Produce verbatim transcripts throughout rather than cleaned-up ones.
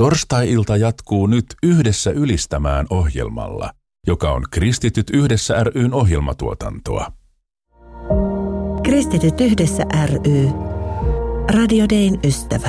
Torstai-ilta jatkuu nyt Yhdessä ylistämään ohjelmalla, joka on Kristityt yhdessä ry:n ohjelmatuotantoa. Kristityt yhdessä ry. Radio Dayn ystävä.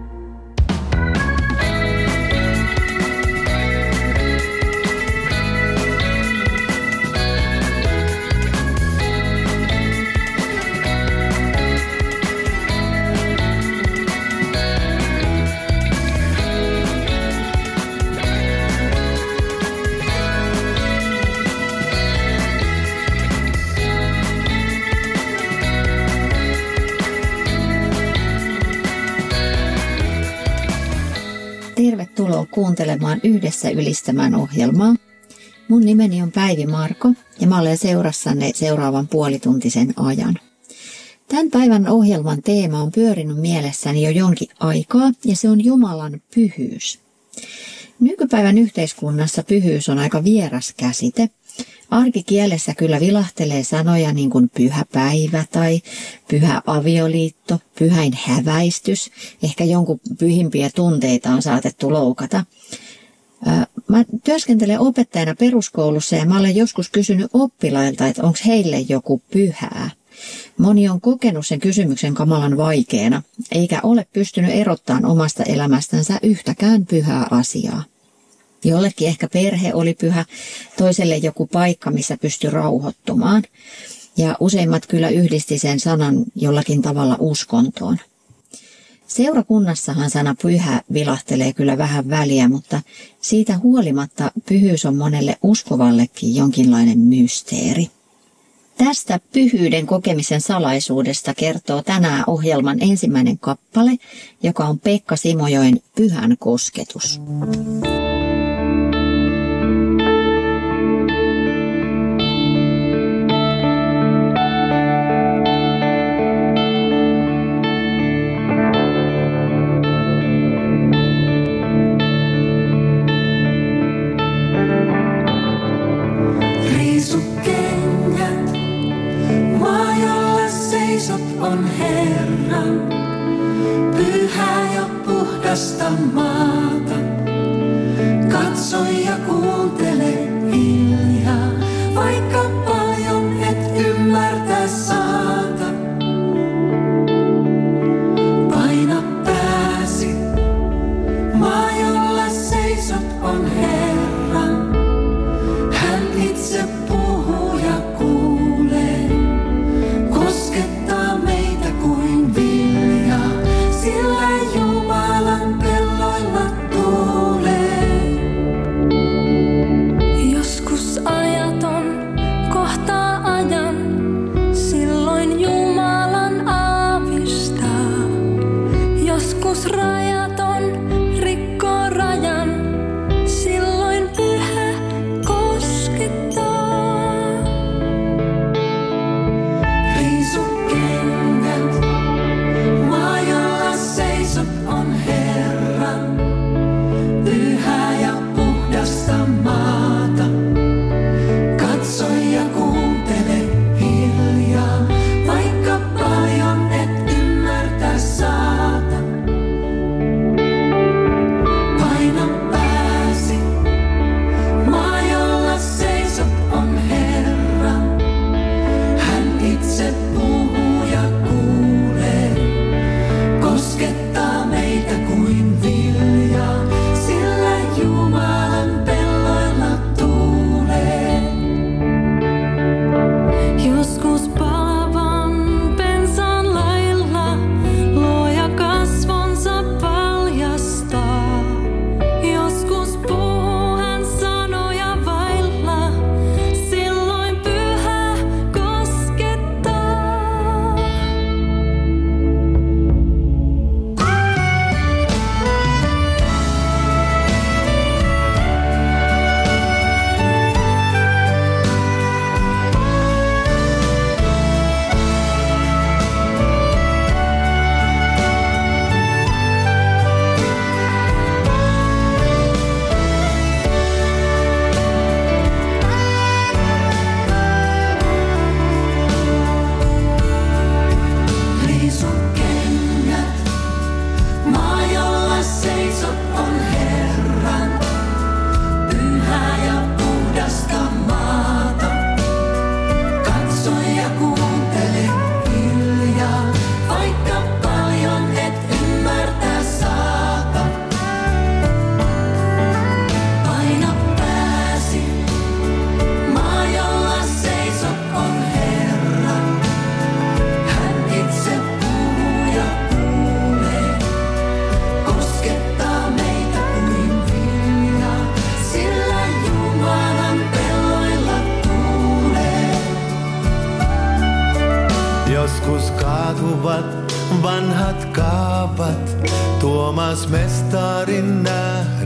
Tervetuloa kuuntelemaan Yhdessä ylistämään ohjelmaa. Mun nimeni on Päivi Marko ja mä olen seurassanne seuraavan puolituntisen ajan. Tämän päivän ohjelman teema on pyörinyt mielessäni jo jonkin aikaa ja se on Jumalan pyhyys. Nykypäivän yhteiskunnassa pyhyys on aika vieras käsite. Arkikielessä kyllä vilahtelee sanoja niin kuin pyhä päivä tai pyhä avioliitto, pyhäin häväistys. Ehkä jonkun pyhimpiä tunteita on saatettu loukata. Mä työskentelen opettajana peruskoulussa ja mä olen joskus kysynyt oppilailta, että onko heille joku pyhää. Moni on kokenut sen kysymyksen kamalan vaikeana, eikä ole pystynyt erottamaan omasta elämästänsä yhtäkään pyhää asiaa. Jollekin ehkä perhe oli pyhä, toiselle joku paikka, missä pystyi rauhoittumaan. Ja useimmat kyllä yhdisti sen sanan jollakin tavalla uskontoon. Seurakunnassahan sana pyhä vilahtelee kyllä vähän väliä, mutta siitä huolimatta pyhyys on monelle uskovallekin jonkinlainen mysteeri. Tästä pyhyyden kokemisen salaisuudesta kertoo tänään ohjelman ensimmäinen kappale, joka on Pekka Simojoen Pyhän kosketus.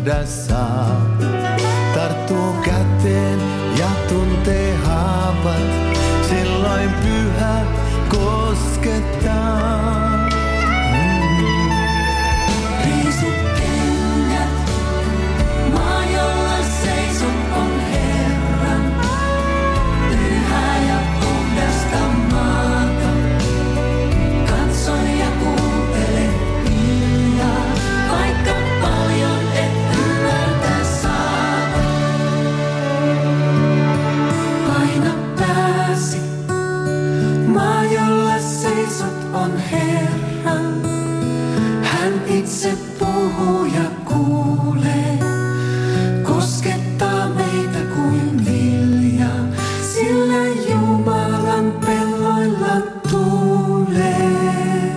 nähdä saa. Tarttuu käteen ja tuntee haavat, silloin pyhä koskettaa. Itse puhuu ja kuulee, koskettaa meitä kuin viljaa, sillä Jumalan pelloilla tuulee.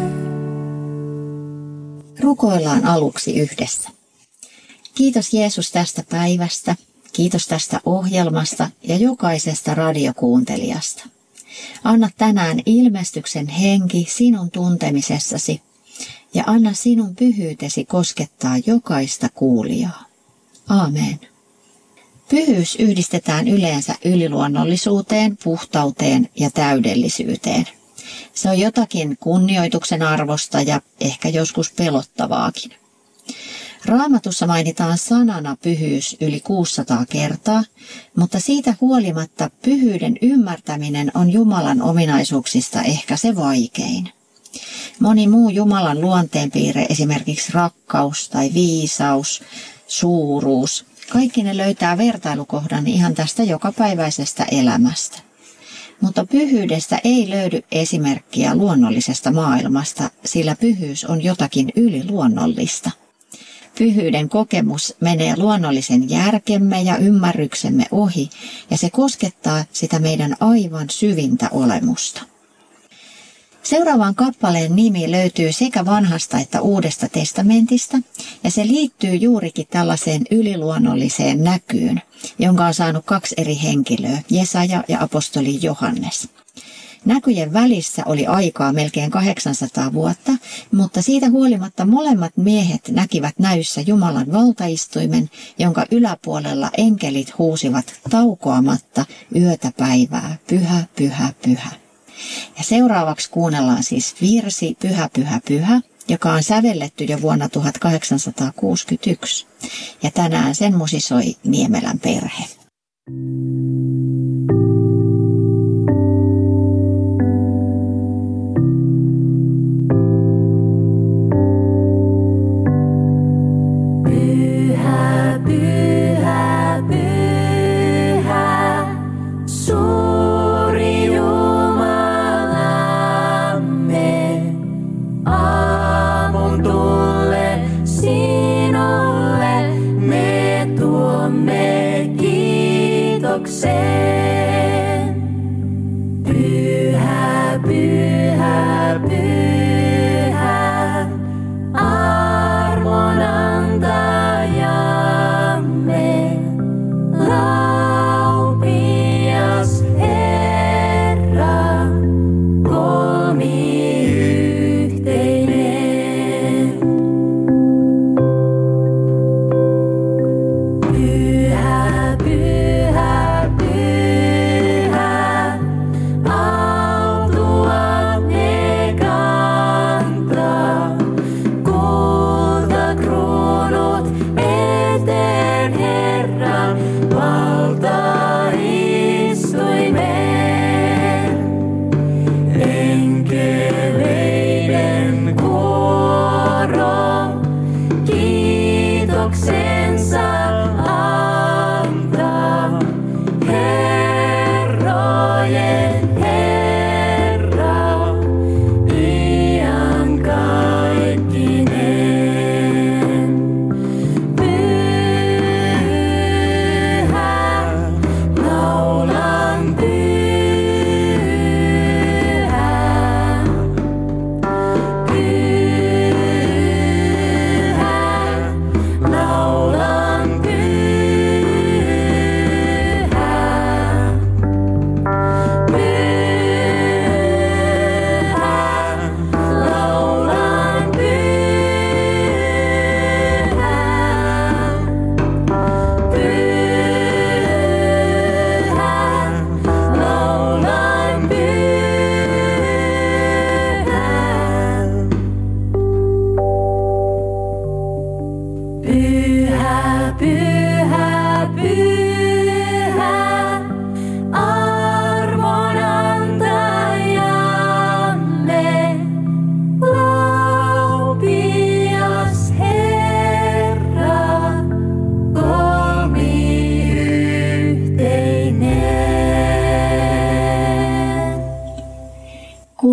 Rukoillaan aluksi yhdessä. Kiitos Jeesus tästä päivästä, kiitos tästä ohjelmasta ja jokaisesta radiokuuntelijasta. Anna tänään ilmestyksen henki sinun tuntemisessasi ja anna sinun pyhyytesi koskettaa jokaista kuulijaa. Aamen. Pyhyys yhdistetään yleensä yliluonnollisuuteen, puhtauteen ja täydellisyyteen. Se on jotakin kunnioituksen arvosta ja ehkä joskus pelottavaakin. Raamatussa mainitaan sanana pyhyys yli kuusisataa kertaa, mutta siitä huolimatta pyhyyden ymmärtäminen on Jumalan ominaisuuksista ehkä se vaikein. Moni muu Jumalan luonteenpiirre, esimerkiksi rakkaus tai viisaus, suuruus, kaikki ne löytää vertailukohdan ihan tästä jokapäiväisestä elämästä. Mutta pyhyydestä ei löydy esimerkkiä luonnollisesta maailmasta, sillä pyhyys on jotakin yliluonnollista. Pyhyyden kokemus menee luonnollisen järkemme ja ymmärryksemme ohi, ja se koskettaa sitä meidän aivan syvintä olemusta. Seuraavan kappaleen nimi löytyy sekä vanhasta että uudesta testamentista, ja se liittyy juurikin tällaiseen yliluonnolliseen näkyyn, jonka on saanut kaksi eri henkilöä, Jesaja ja apostoli Johannes. Näkyjen välissä oli aikaa melkein kahdeksansataa vuotta, mutta siitä huolimatta molemmat miehet näkivät näyssä Jumalan valtaistuimen, jonka yläpuolella enkelit huusivat taukoamatta yötä päivää, pyhä, pyhä, pyhä. Ja seuraavaksi kuunnellaan siis virsi Pyhä, pyhä, pyhä, joka on sävelletty jo vuonna tuhatkahdeksansataakuusikymmentäyksi. Ja tänään sen musisoi Niemelän perhe. Pyhä, pyhä, pyhä, armon antajamme, laupias Herra, kolmiyhteinen. Pyhä, pyhä, pyhä, autuat ne kantaa, kultakruunut eteen Herran valtaistuimeen. Enkeleiden kuoro kiitoksensa antaa, herrojen Herra, iankaikkinen. Pyhä,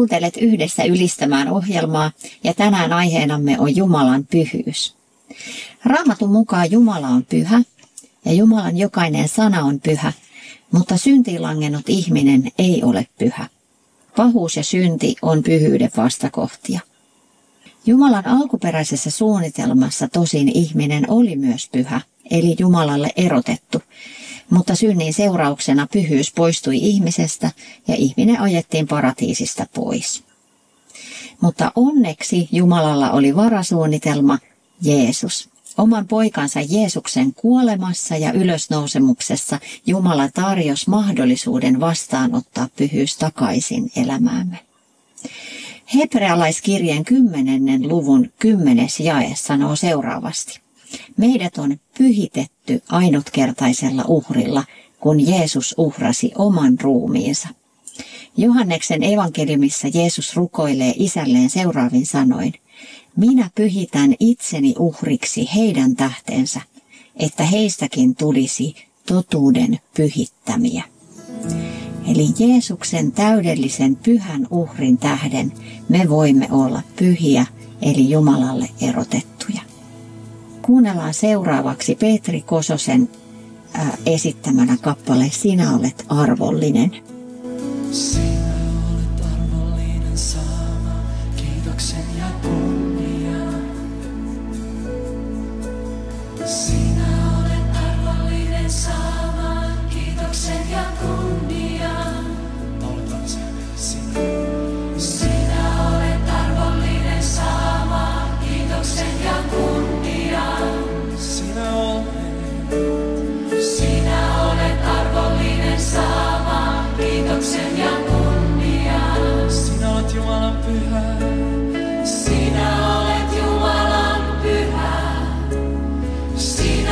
Kuuntelet Yhdessä ylistämään ohjelmaa ja tänään aiheenamme on Jumalan pyhyys. Raamatun mukaan Jumala on pyhä ja Jumalan jokainen sana on pyhä, mutta syntiin langennut ihminen ei ole pyhä. Pahuus ja synti on pyhyyden vastakohtia. Jumalan alkuperäisessä suunnitelmassa tosin ihminen oli myös pyhä, eli Jumalalle erotettu, mutta synnin seurauksena pyhyys poistui ihmisestä ja ihminen ajettiin paratiisista pois. Mutta onneksi Jumalalla oli varasuunnitelma, Jeesus. Oman poikansa Jeesuksen kuolemassa ja ylösnousemuksessa Jumala tarjosi mahdollisuuden vastaanottaa pyhyys takaisin elämäämme. Hebrealaiskirjeen kymmenennen luvun kymmenes jae sanoo seuraavasti. Meidät on pyhitetty ainutkertaisella uhrilla, kun Jeesus uhrasi oman ruumiinsa. Johanneksen evankeliumissa Jeesus rukoilee isälleen seuraavin sanoin. Minä pyhitän itseni uhriksi heidän tähtensä, että heistäkin tulisi totuuden pyhittämiä. Eli Jeesuksen täydellisen pyhän uhrin tähden me voimme olla pyhiä, eli Jumalalle erotettuja. Kuunnellaan seuraavaksi Petri Kososen ää, esittämänä kappale Sinä olet arvollinen. Sinä olet arvollinen saama kiitoksen ja kunnian. Sinä olet arvollinen saama kiitoksen ja kunnian. Lauletaan se sinä. Sinä olet arvollinen saama kiitoksen ja kunnian. Sinä olet. Sinä olet arvollinen saama kiitoksen ja kunnian. Sinä olet Jumalan pyhä. Sinä olet Jumalan pyhä. Sinä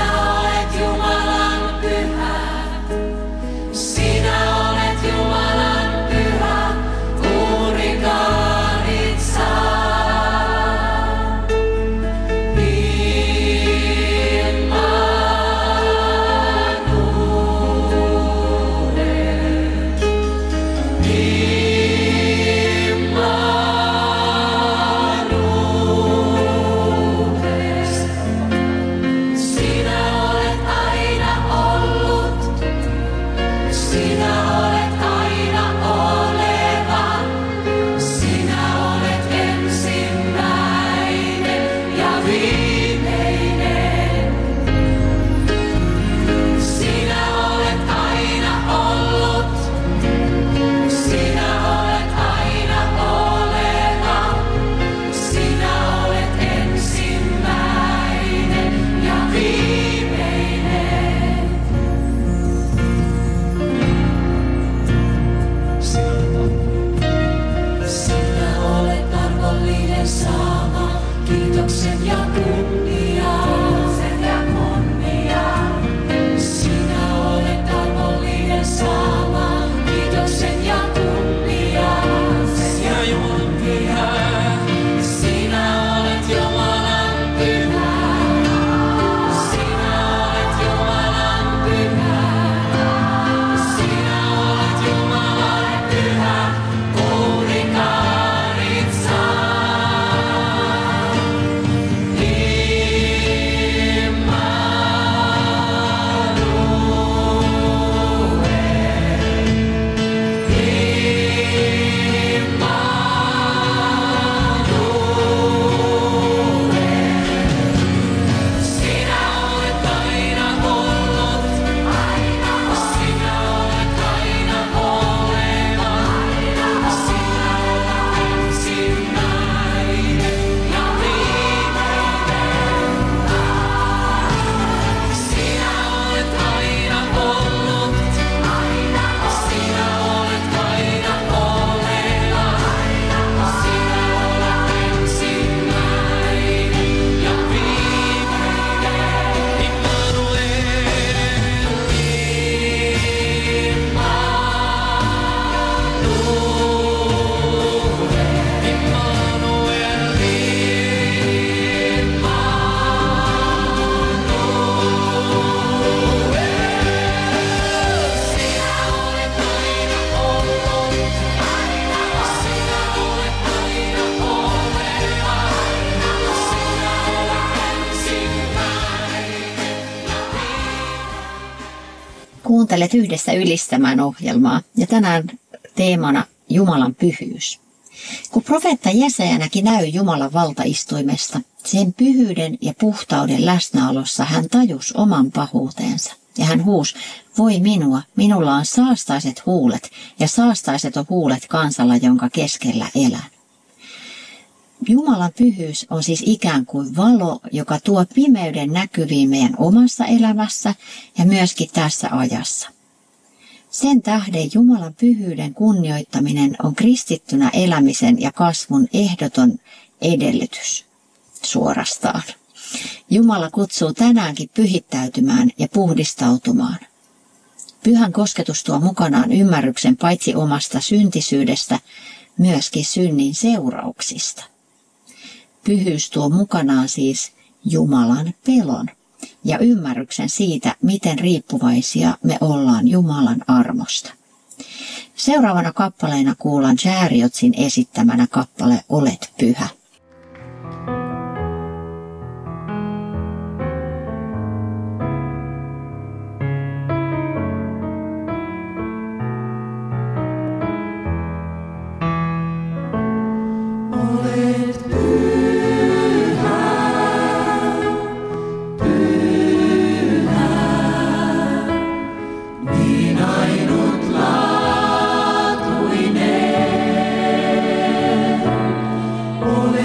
Kuuntelet Yhdessä ylistämään ohjelmaa ja tänään teemana Jumalan pyhyys. Kun profeetta Jesaja-näki näy Jumalan valtaistuimesta, sen pyhyyden ja puhtauden läsnäolossa hän tajusi oman pahuutensa. Ja hän huusi, voi minua, minulla on saastaiset huulet ja saastaiset on huulet kansalla, jonka keskellä elän. Jumalan pyhyys on siis ikään kuin valo, joka tuo pimeyden näkyviin meidän omassa elämässä ja myöskin tässä ajassa. Sen tähden Jumalan pyhyyden kunnioittaminen on kristittynä elämisen ja kasvun ehdoton edellytys suorastaan. Jumala kutsuu tänäänkin pyhittäytymään ja puhdistautumaan. Pyhän kosketus tuo mukanaan ymmärryksen paitsi omasta syntisyydestä, myöskin synnin seurauksista. Pyhyys tuo mukanaan siis Jumalan pelon ja ymmärryksen siitä, miten riippuvaisia me ollaan Jumalan armosta. Seuraavana kappaleena kuullaan Chariotsin esittämänä kappale Olet pyhä. Ole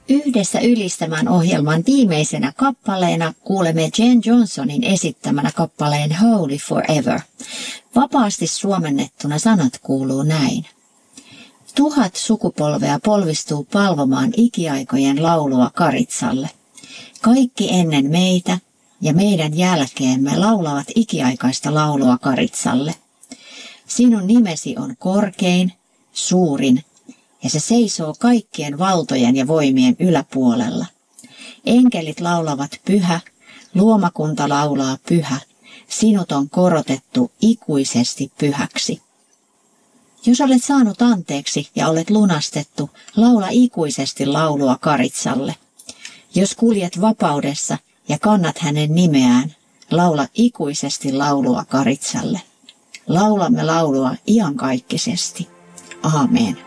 Yhdessä ylistämään ohjelman viimeisenä kappaleena kuulemme Jen Johnsonin esittämänä kappaleen Holy Forever. Vapaasti suomennettuna sanat kuuluu näin. Tuhat sukupolvea polvistuu palvomaan ikiaikojen laulua Karitsalle. Kaikki ennen meitä ja meidän jälkeemme laulavat ikiaikaista laulua Karitsalle. Sinun nimesi on korkein, suurin, ja se seisoo kaikkien valtojen ja voimien yläpuolella. Enkelit laulavat pyhä, luomakunta laulaa pyhä, sinut on korotettu ikuisesti pyhäksi. Jos olet saanut anteeksi ja olet lunastettu, laula ikuisesti laulua Karitsalle. Jos kuljet vapaudessa ja kannat hänen nimeään, laula ikuisesti laulua Karitsalle. Laulamme laulua iankaikkisesti. Aamen.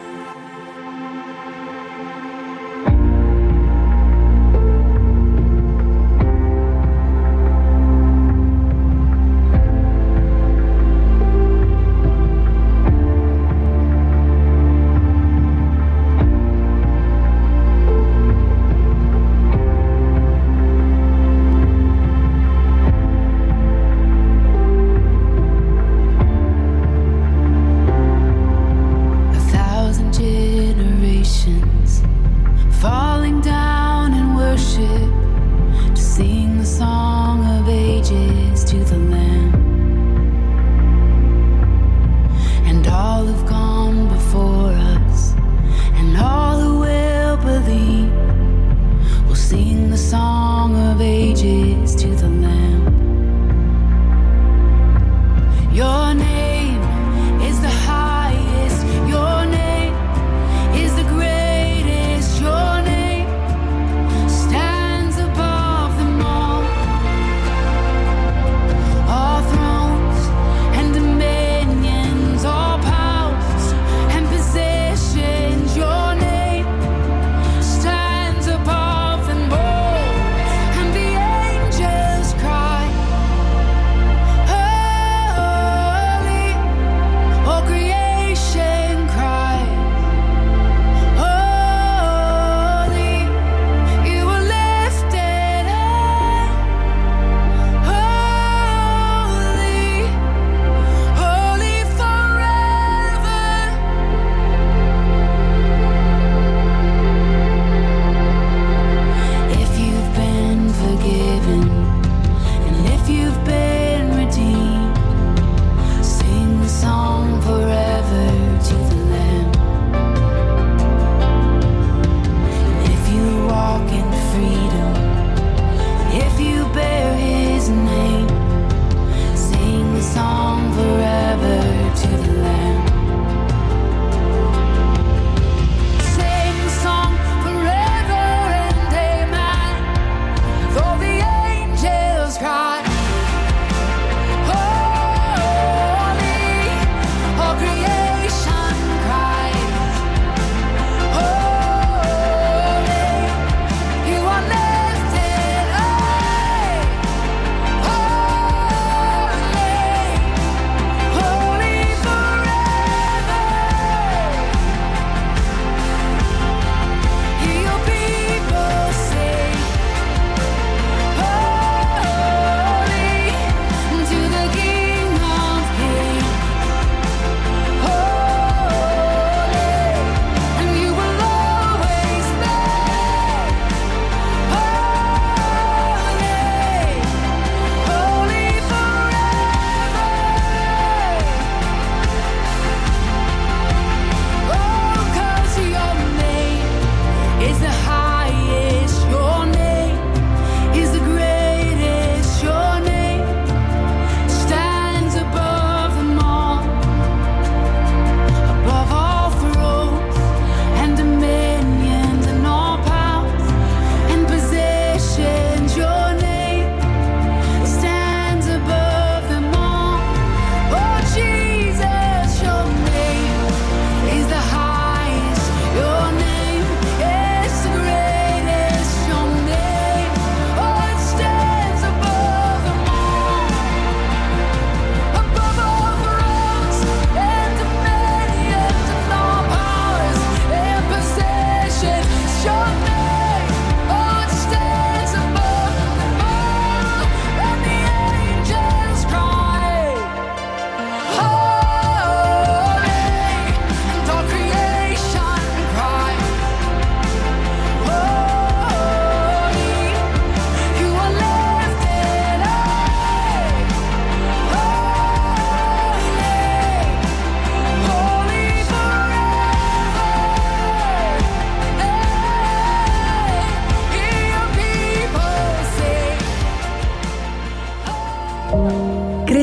All through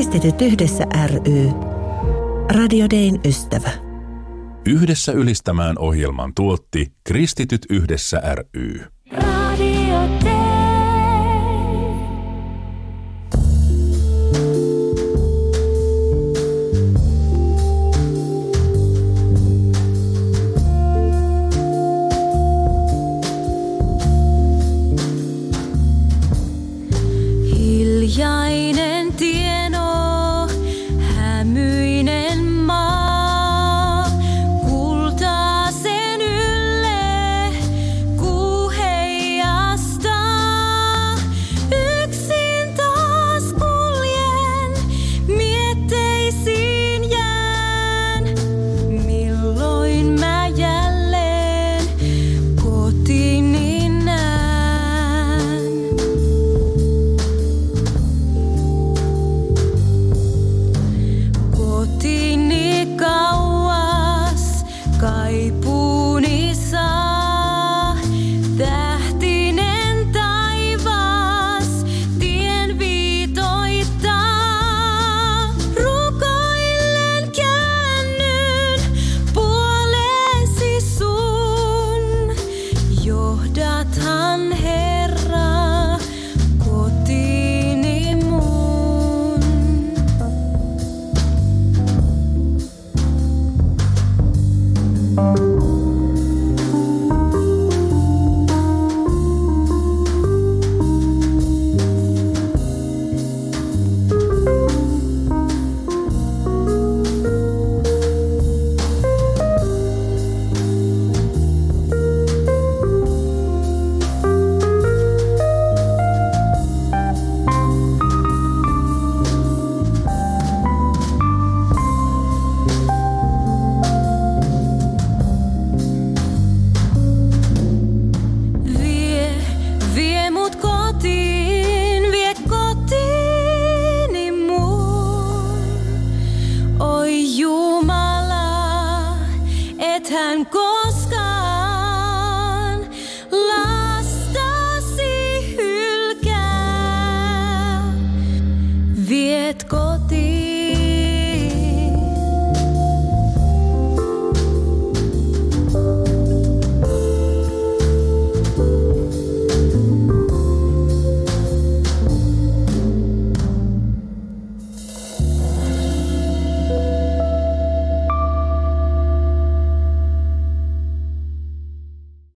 Kristityt yhdessä ry. Radio Dayn ystävä. Yhdessä ylistämään ohjelman tuotti Kristityt yhdessä ry.